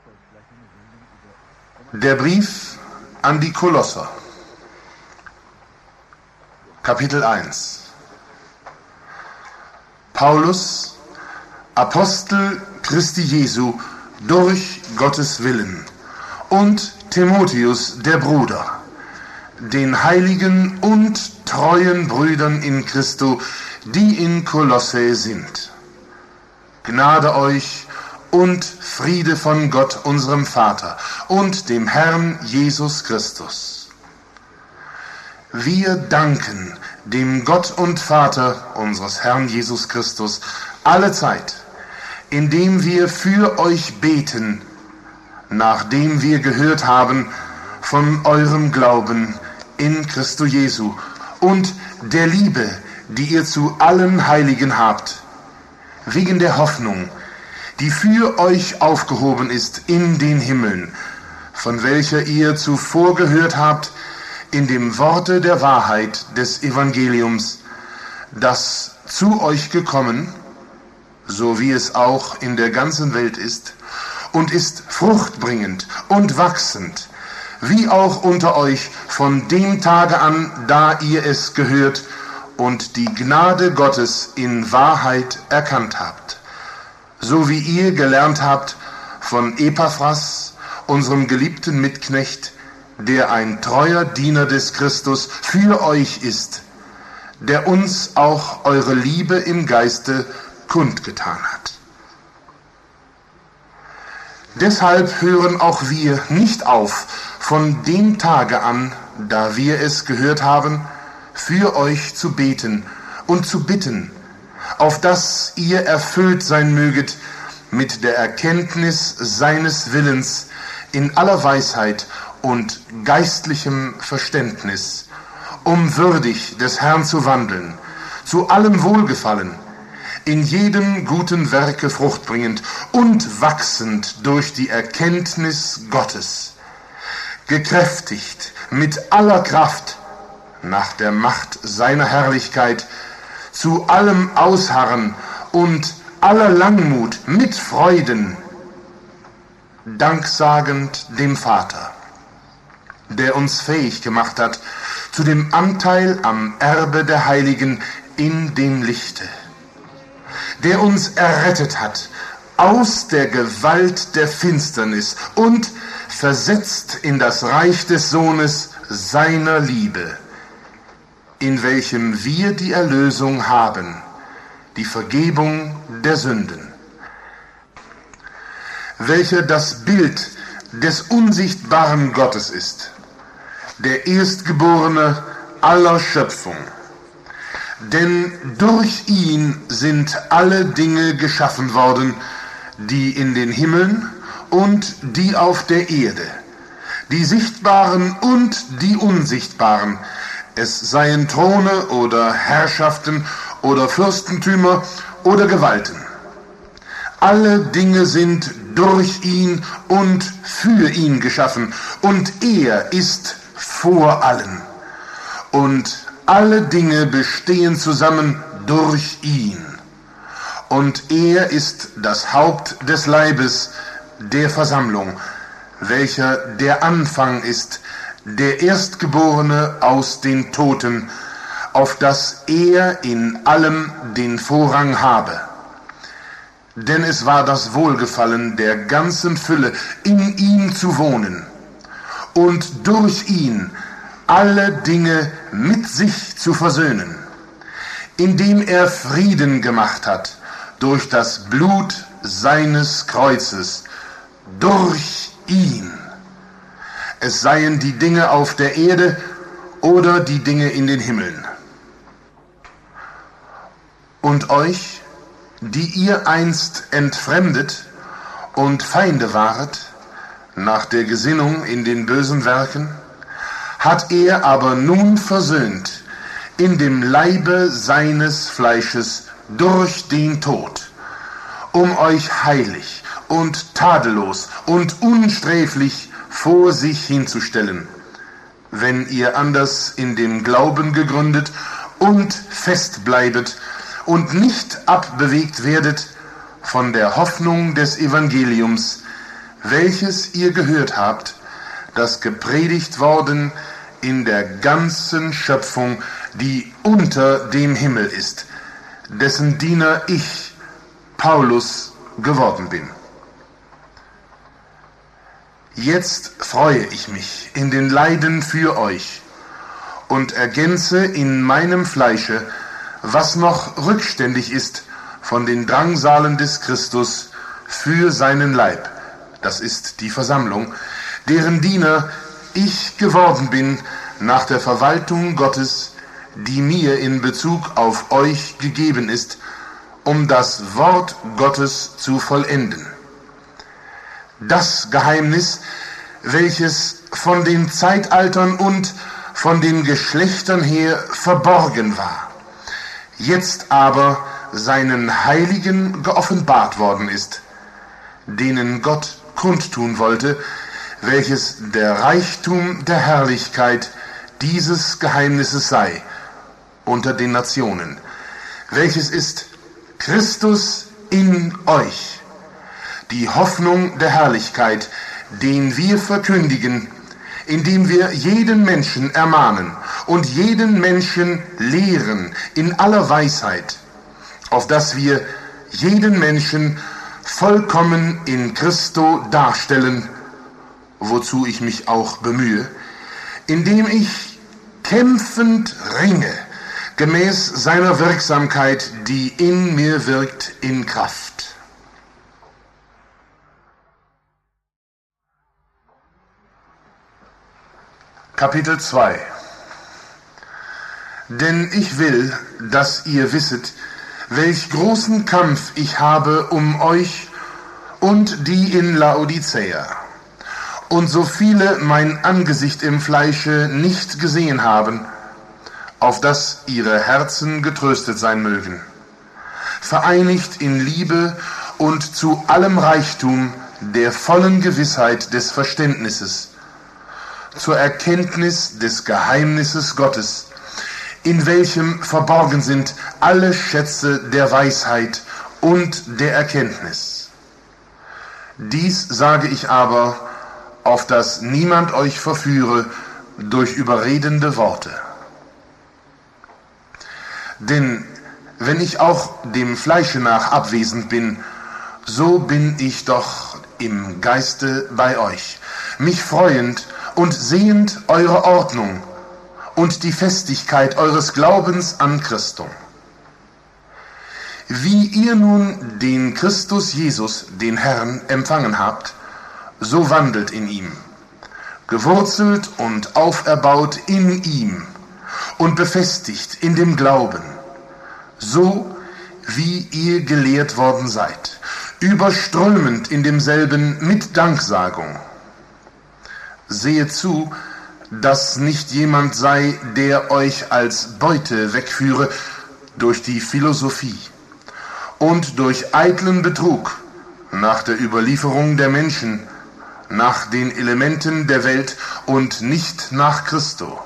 Der Brief an die Kolosser, Kapitel 1. Paulus, Apostel Christi Jesu durch Gottes Willen, und Timotheus, der Bruder, den heiligen und treuen Brüdern in Christo, die in Kolosse sind. Gnade euch und Friede von Gott, unserem Vater, und dem Herrn Jesus Christus. Wir danken dem Gott und Vater unseres Herrn Jesus Christus allezeit, indem wir für euch beten, nachdem wir gehört haben von eurem Glauben in Christo Jesu und der Liebe, die ihr zu allen Heiligen habt, wegen der Hoffnung, die für euch aufgehoben ist in den Himmeln, von welcher ihr zuvor gehört habt in dem Worte der Wahrheit des Evangeliums, das zu euch gekommen, so wie es auch in der ganzen Welt ist, und ist fruchtbringend und wachsend, wie auch unter euch von dem Tage an, da ihr es gehört und die Gnade Gottes in Wahrheit erkannt habt, so wie ihr gelernt habt von Epaphras, unserem geliebten Mitknecht, der ein treuer Diener des Christus für euch ist, der uns auch eure Liebe im Geiste kundgetan hat. Deshalb hören auch wir nicht auf, von dem Tage an, da wir es gehört haben, für euch zu beten und zu bitten, auf dass ihr erfüllt sein möget mit der Erkenntnis seines Willens in aller Weisheit und geistlichem Verständnis, um würdig des Herrn zu wandeln, zu allem Wohlgefallen, in jedem guten Werke Frucht bringend und wachsend durch die Erkenntnis Gottes, gekräftigt mit aller Kraft nach der Macht seiner Herrlichkeit, zu allem Ausharren und aller Langmut mit Freuden, danksagend dem Vater, der uns fähig gemacht hat zu dem Anteil am Erbe der Heiligen in dem Lichte, der uns errettet hat aus der Gewalt der Finsternis und versetzt in das Reich des Sohnes seiner Liebe, in welchem wir die Erlösung haben, die Vergebung der Sünden, welcher das Bild des unsichtbaren Gottes ist, der Erstgeborene aller Schöpfung. Denn durch ihn sind alle Dinge geschaffen worden, die in den Himmeln und die auf der Erde, die sichtbaren und die unsichtbaren, es seien Throne oder Herrschaften oder Fürstentümer oder Gewalten. Alle Dinge sind durch ihn und für ihn geschaffen, und er ist vor allen. Und alle Dinge bestehen zusammen durch ihn. Und er ist das Haupt des Leibes, der Versammlung, welcher der Anfang ist, der Erstgeborene aus den Toten, auf dass er in allem den Vorrang habe. Denn es war das Wohlgefallen der ganzen Fülle, in ihm zu wohnen und durch ihn alle Dinge mit sich zu versöhnen, indem er Frieden gemacht hat durch das Blut seines Kreuzes, durch ihn. Es seien die Dinge auf der Erde oder die Dinge in den Himmeln. Und euch, die ihr einst entfremdet und Feinde waret, nach der Gesinnung in den bösen Werken, hat er aber nun versöhnt in dem Leibe seines Fleisches durch den Tod, um euch heilig und tadellos und unsträflich vor sich hinzustellen, wenn ihr anders in dem Glauben gegründet und fest bleibet und nicht abbewegt werdet von der Hoffnung des Evangeliums, welches ihr gehört habt, das gepredigt worden in der ganzen Schöpfung, die unter dem Himmel ist, dessen Diener ich, Paulus, geworden bin. Jetzt freue ich mich in den Leiden für euch und ergänze in meinem Fleische, was noch rückständig ist von den Drangsalen des Christus für seinen Leib, das ist die Versammlung, deren Diener ich geworden bin nach der Verwaltung Gottes, die mir in Bezug auf euch gegeben ist, um das Wort Gottes zu vollenden. Das Geheimnis, welches von den Zeitaltern und von den Geschlechtern her verborgen war, jetzt aber seinen Heiligen geoffenbart worden ist, denen Gott kundtun wollte, welches der Reichtum der Herrlichkeit dieses Geheimnisses sei unter den Nationen, welches ist Christus in euch, die Hoffnung der Herrlichkeit, den wir verkündigen, indem wir jeden Menschen ermahnen und jeden Menschen lehren in aller Weisheit, auf dass wir jeden Menschen vollkommen in Christo darstellen, wozu ich mich auch bemühe, indem ich kämpfend ringe, gemäß seiner Wirksamkeit, die in mir wirkt, in Kraft. Kapitel 2. Denn ich will, dass ihr wisset, welch großen Kampf ich habe um euch und die in Laodicea, und so viele mein Angesicht im Fleische nicht gesehen haben, auf dass ihre Herzen getröstet sein mögen, vereinigt in Liebe und zu allem Reichtum der vollen Gewissheit des Verständnisses, zur Erkenntnis des Geheimnisses Gottes, in welchem verborgen sind alle Schätze der Weisheit und der Erkenntnis. Dies sage ich aber, auf dass niemand euch verführe durch überredende Worte. Denn wenn ich auch dem Fleische nach abwesend bin, so bin ich doch im Geiste bei euch, mich freuend und sehend eure Ordnung und die Festigkeit eures Glaubens an Christum. Wie ihr nun den Christus Jesus, den Herrn, empfangen habt, so wandelt in ihm, gewurzelt und auferbaut in ihm und befestigt in dem Glauben, so wie ihr gelehrt worden seid, überströmend in demselben mit Danksagung. Sehet zu, dass nicht jemand sei, der euch als Beute wegführe durch die Philosophie und durch eitlen Betrug nach der Überlieferung der Menschen, nach den Elementen der Welt und nicht nach Christo.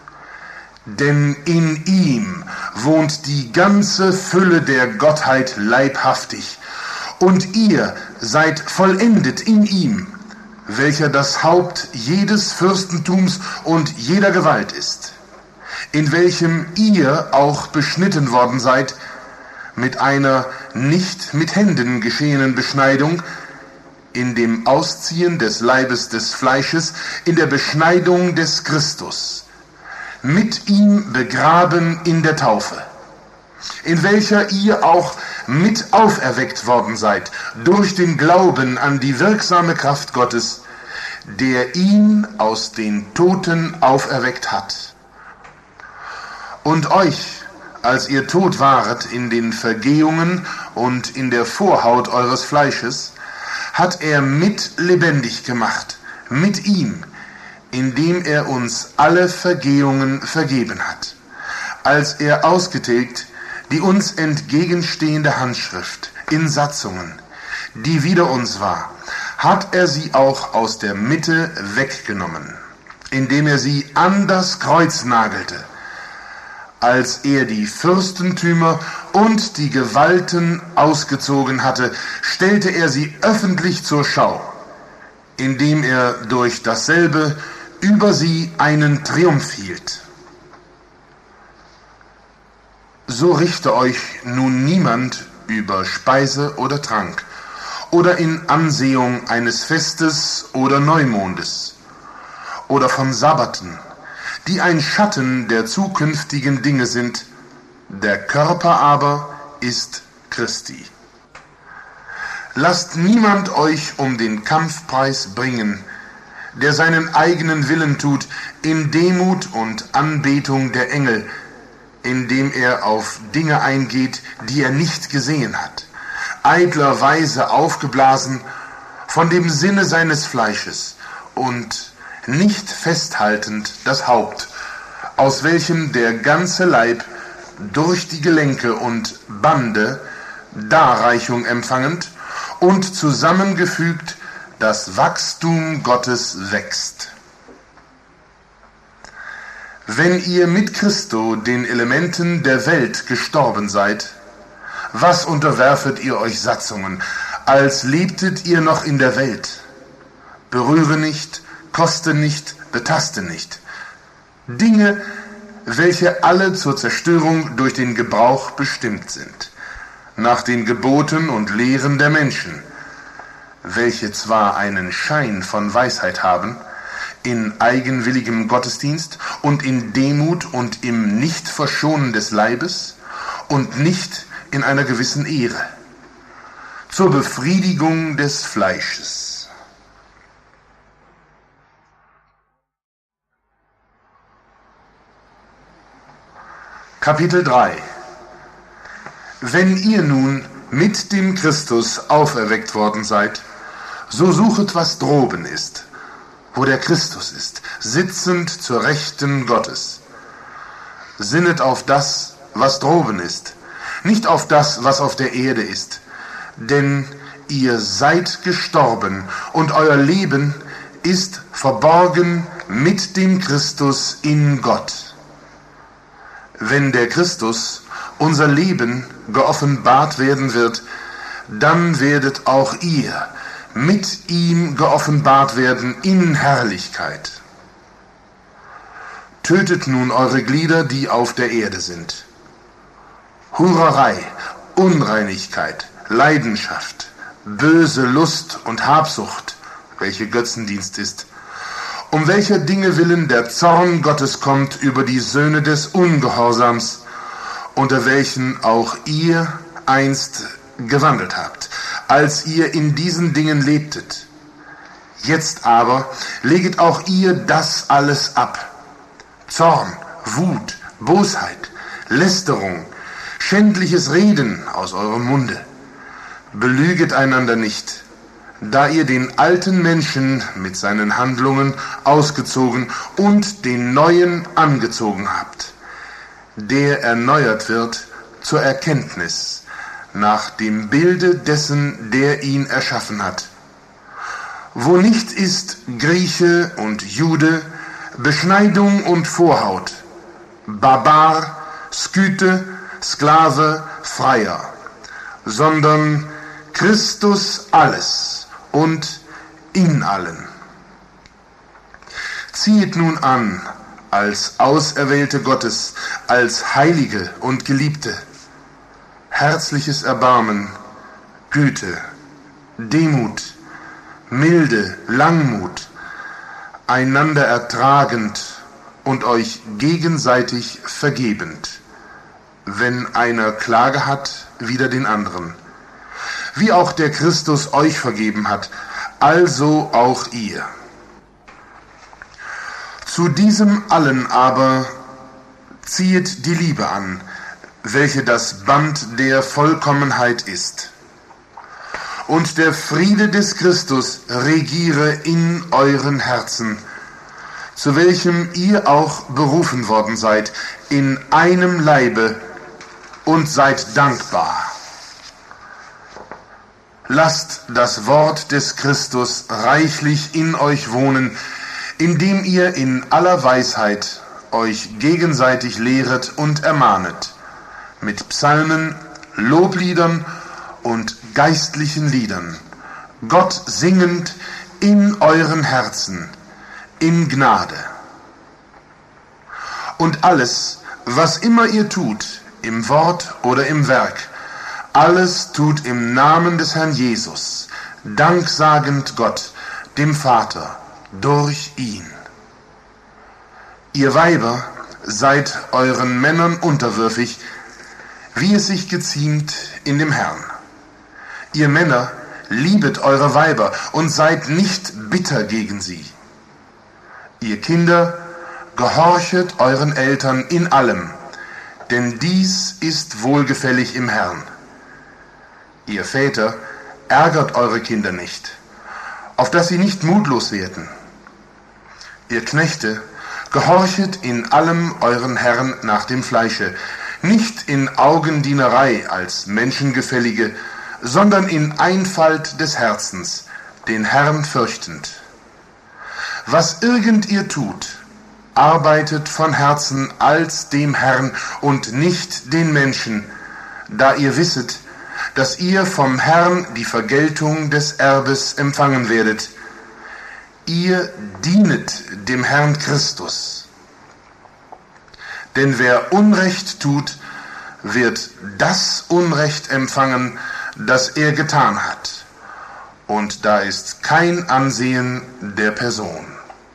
Denn in ihm wohnt die ganze Fülle der Gottheit leibhaftig, und ihr seid vollendet in ihm, welcher das Haupt jedes Fürstentums und jeder Gewalt ist, in welchem ihr auch beschnitten worden seid, mit einer nicht mit Händen geschehenen Beschneidung, in dem Ausziehen des Leibes des Fleisches, in der Beschneidung des Christus, mit ihm begraben in der Taufe, in welcher ihr auch mit auferweckt worden seid, durch den Glauben an die wirksame Kraft Gottes, der ihn aus den Toten auferweckt hat. Und euch, als ihr tot waret in den Vergehungen und in der Vorhaut eures Fleisches, hat er mit lebendig gemacht, mit ihm, indem er uns alle Vergehungen vergeben hat, als er ausgetilgt die uns entgegenstehende Handschrift in Satzungen, die wider uns war, hat er sie auch aus der Mitte weggenommen, indem er sie an das Kreuz nagelte, als er die Fürstentümer und die Gewalten ausgezogen hatte, stellte er sie öffentlich zur Schau, indem er durch dasselbe über sie einen Triumph hielt. So richte euch nun niemand über Speise oder Trank oder in Ansehung eines Festes oder Neumondes oder von Sabbaten, die ein Schatten der zukünftigen Dinge sind, der Körper aber ist Christi. Lasst niemand euch um den Kampfpreis bringen, der seinen eigenen Willen tut, in Demut und Anbetung der Engel, indem er auf Dinge eingeht, die er nicht gesehen hat, eitlerweise aufgeblasen von dem Sinne seines Fleisches und nicht festhaltend das Haupt, aus welchem der ganze Leib durch die Gelenke und Bande Darreichung empfangend und zusammengefügt das Wachstum Gottes wächst. Wenn ihr mit Christo den Elementen der Welt gestorben seid, was unterwerfet ihr euch Satzungen, als lebtet ihr noch in der Welt? Berühre nicht, koste nicht, betaste nicht. Dinge, welche alle zur Zerstörung durch den Gebrauch bestimmt sind, nach den Geboten und Lehren der Menschen, welche zwar einen Schein von Weisheit haben, in eigenwilligem Gottesdienst und in Demut und im Nichtverschonen des Leibes und nicht in einer gewissen Ehre, zur Befriedigung des Fleisches. Kapitel 3. Wenn ihr nun mit dem Christus auferweckt worden seid, so suchet, was droben ist, wo der Christus ist, sitzend zur Rechten Gottes. Sinnet auf das, was droben ist, nicht auf das, was auf der Erde ist, denn ihr seid gestorben und euer Leben ist verborgen mit dem Christus in Gott. Wenn der Christus, unser Leben, geoffenbart werden wird, dann werdet auch ihr mit ihm geoffenbart werden in Herrlichkeit. Tötet nun eure Glieder, die auf der Erde sind. Hurerei, Unreinigkeit, Leidenschaft, böse Lust und Habsucht, welche Götzendienst ist, um welcher Dinge willen der Zorn Gottes kommt über die Söhne des Ungehorsams, unter welchen auch ihr einst gewandelt habt, als ihr in diesen Dingen lebtet. Jetzt aber leget auch ihr das alles ab: Zorn, Wut, Bosheit, Lästerung, schändliches Reden aus eurem Munde. Belüget einander nicht, da ihr den alten Menschen mit seinen Handlungen ausgezogen und den neuen angezogen habt, der erneuert wird zur Erkenntnis, nach dem Bilde dessen, der ihn erschaffen hat, wo nicht ist Grieche und Jude, Beschneidung und Vorhaut, Barbar, Skythe, Sklave, Freier, sondern Christus alles und in allen. Ziehet nun an, als Auserwählte Gottes, als Heilige und Geliebte, herzliches Erbarmen, Güte, Demut, Milde, Langmut, einander ertragend und euch gegenseitig vergebend, wenn einer Klage hat wider den anderen, wie auch der Christus euch vergeben hat, also auch ihr. Zu diesem allen aber ziehet die Liebe an, welche das Band der Vollkommenheit ist. Und der Friede des Christus regiere in euren Herzen, zu welchem ihr auch berufen worden seid, in einem Leibe, und seid dankbar. Lasst das Wort des Christus reichlich in euch wohnen, indem ihr in aller Weisheit euch gegenseitig lehret und ermahnet, mit Psalmen, Lobliedern und geistlichen Liedern, Gott singend in euren Herzen in Gnade. Und alles, was immer ihr tut, im Wort oder im Werk, alles tut im Namen des Herrn Jesus, danksagend Gott, dem Vater, durch ihn. Ihr Weiber, seid euren Männern unterwürfig, wie es sich geziemt in dem Herrn. Ihr Männer, liebet eure Weiber und seid nicht bitter gegen sie. Ihr Kinder, gehorchet euren Eltern in allem, denn dies ist wohlgefällig im Herrn. Ihr Väter, ärgert eure Kinder nicht, auf dass sie nicht mutlos werden. Ihr Knechte, gehorchet in allem euren Herrn nach dem Fleische, nicht in Augendienerei als Menschengefällige, sondern in Einfalt des Herzens, den Herrn fürchtend. Was irgend ihr tut, arbeitet von Herzen als dem Herrn und nicht den Menschen, da ihr wisset, dass ihr vom Herrn die Vergeltung des Erbes empfangen werdet. Ihr dienet dem Herrn Christus. Denn wer Unrecht tut, wird das Unrecht empfangen, das er getan hat. Und da ist kein Ansehen der Person.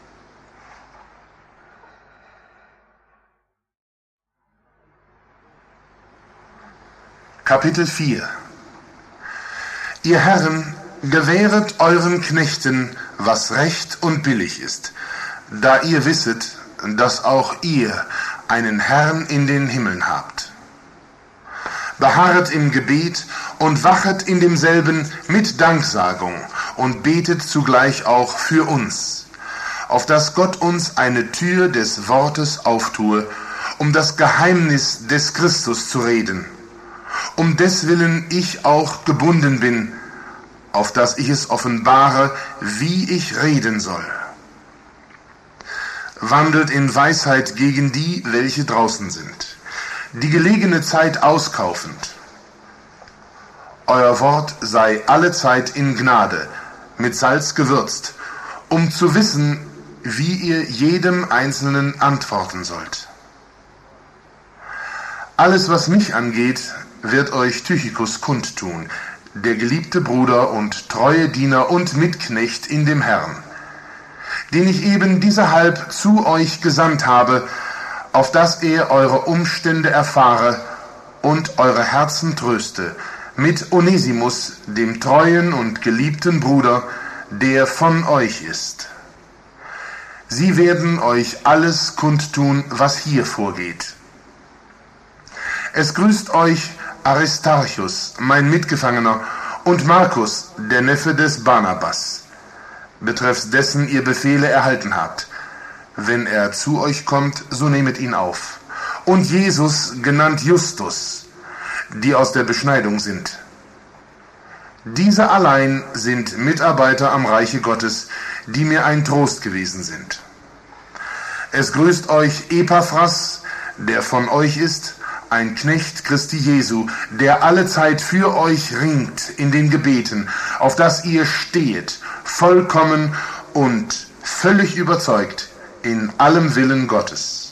Kapitel 4. Ihr Herren, gewähret euren Knechten, was recht und billig ist, da ihr wisset, dass auch ihr einen Herrn in den Himmeln habt. Beharret im Gebet und wachet in demselben mit Danksagung und betet zugleich auch für uns, auf dass Gott uns eine Tür des Wortes auftue, um das Geheimnis des Christus zu reden, um deswillen ich auch gebunden bin, auf dass ich es offenbare, wie ich reden soll. Wandelt in Weisheit gegen die, welche draußen sind, die gelegene Zeit auskaufend. Euer Wort sei allezeit in Gnade, mit Salz gewürzt, um zu wissen, wie ihr jedem Einzelnen antworten sollt. Alles, was mich angeht, wird euch Tychicus kundtun, der geliebte Bruder und treue Diener und Mitknecht in dem Herrn, den ich eben dieserhalb zu euch gesandt habe, auf dass er eure Umstände erfahre und eure Herzen tröste, mit Onesimus, dem treuen und geliebten Bruder, der von euch ist. Sie werden euch alles kundtun, was hier vorgeht. Es grüßt euch Aristarchus, mein Mitgefangener, und Markus, der Neffe des Barnabas, betreffs dessen ihr Befehle erhalten habt. Wenn er zu euch kommt, so nehmet ihn auf. Und Jesus, genannt Justus, die aus der Beschneidung sind. Diese allein sind Mitarbeiter am Reiche Gottes, die mir ein Trost gewesen sind. Es grüßt euch Epaphras, der von euch ist, ein Knecht Christi Jesu, der allezeit für euch ringt in den Gebeten, auf dass ihr stehet, vollkommen und völlig überzeugt in allem Willen Gottes.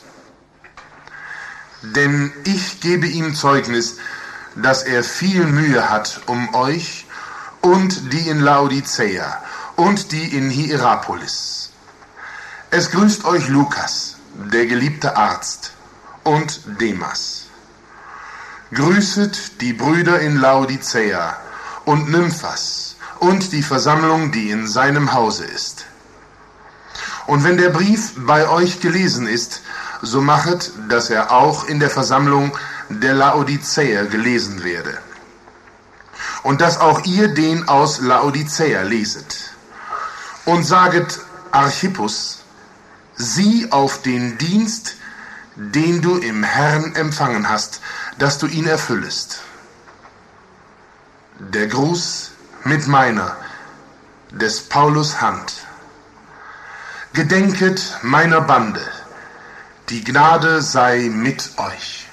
Denn ich gebe ihm Zeugnis, dass er viel Mühe hat um euch und die in Laodicea und die in Hierapolis. Es grüßt euch Lukas, der geliebte Arzt, und Demas. Grüßet die Brüder in Laodicea und Nymphas und die Versammlung, die in seinem Hause ist. Und wenn der Brief bei euch gelesen ist, so machet, dass er auch in der Versammlung der Laodicea gelesen werde. Und dass auch ihr den aus Laodicea leset. Und saget Archippus, sieh auf den Dienst, den du im Herrn empfangen hast, dass du ihn erfüllest. Der Gruß mit meiner, des Paulus Hand. Gedenket meiner Bande, die Gnade sei mit euch.